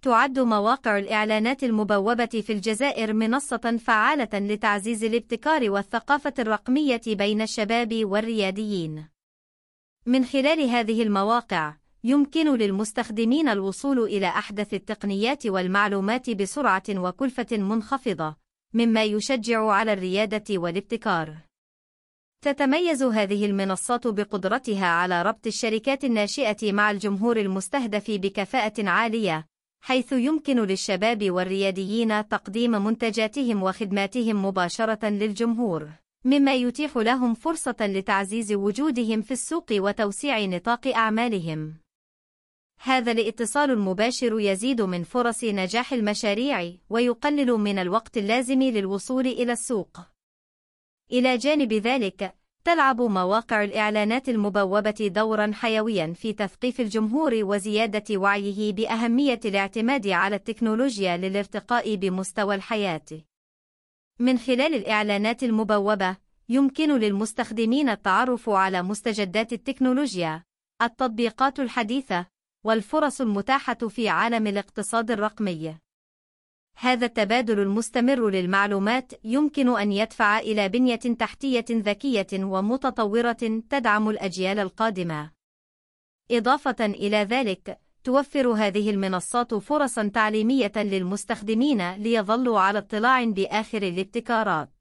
تعد مواقع الإعلانات المبوبة في الجزائر منصة فعالة لتعزيز الابتكار والثقافة الرقمية بين الشباب والرياديين. من خلال هذه المواقع، يمكن للمستخدمين الوصول إلى أحدث التقنيات والمعلومات بسرعة وكلفة منخفضة، مما يشجع على الريادة والابتكار. تتميز هذه المنصات بقدرتها على ربط الشركات الناشئة مع الجمهور المستهدف بكفاءة عالية، حيث يمكن للشباب والرياديين تقديم منتجاتهم وخدماتهم مباشرة للجمهور، مما يتيح لهم فرصة لتعزيز وجودهم في السوق وتوسيع نطاق أعمالهم. هذا الاتصال المباشر يزيد من فرص نجاح المشاريع ويقلل من الوقت اللازم للوصول إلى السوق. إلى جانب ذلك، تلعب مواقع الإعلانات المبوبة دورًا حيويًا في تثقيف الجمهور وزيادة وعيه بأهمية الاعتماد على التكنولوجيا للارتقاء بمستوى الحياة. من خلال الإعلانات المبوبة، يمكن للمستخدمين التعرف على مستجدات التكنولوجيا، التطبيقات الحديثة، والفرص المتاحة في عالم الاقتصاد الرقمي. هذا التبادل المستمر للمعلومات يمكن أن يدفع إلى بنية تحتية ذكية ومتطورة تدعم الأجيال القادمة. إضافة إلى ذلك، توفر هذه المنصات فرصًا تعليمية للمستخدمين ليظلوا على اطلاع بآخر الابتكارات.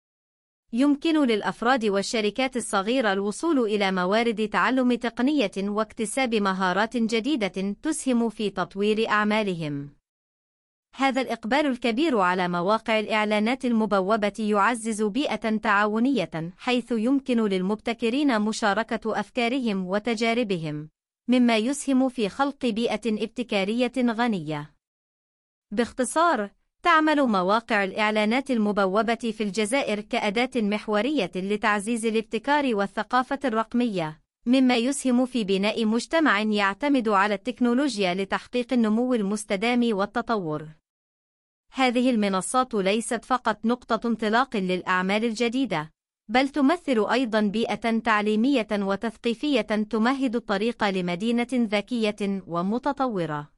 يمكن للأفراد والشركات الصغيرة الوصول إلى موارد تعلم تقنية واكتساب مهارات جديدة تسهم في تطوير أعمالهم. هذا الإقبال الكبير على مواقع الإعلانات المبوبة يعزز بيئة تعاونية، حيث يمكن للمبتكرين مشاركة أفكارهم وتجاربهم، مما يسهم في خلق بيئة ابتكارية غنية. باختصار، تعمل مواقع الإعلانات المبوبة في الجزائر كأداة محورية لتعزيز الابتكار والثقافة الرقمية، مما يسهم في بناء مجتمع يعتمد على التكنولوجيا لتحقيق النمو المستدام والتطور. هذه المنصات ليست فقط نقطة انطلاق للأعمال الجديدة، بل تمثل أيضاً بيئة تعليمية وتثقيفية تمهد الطريق لمدينة ذكية ومتطورة.